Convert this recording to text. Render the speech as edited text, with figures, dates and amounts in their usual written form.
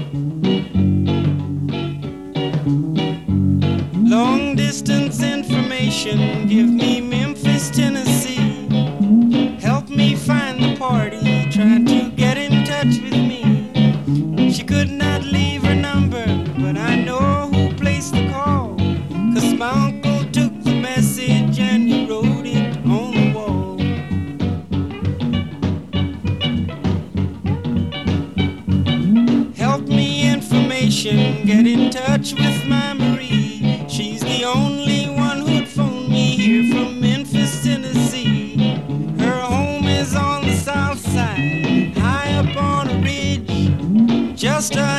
Long distance information, give me Memphis, Tennessee. Help me find the party, try to get in touch with me. She could not leave her number, but I know who placed the call. 'Cause my uncle took the message and he wrote it on the wall. Help me information, get in touch with my Marie. She's the only one who'd phone me here from Memphis, Tennessee. Her home is on the south side, high up on a ridge, just a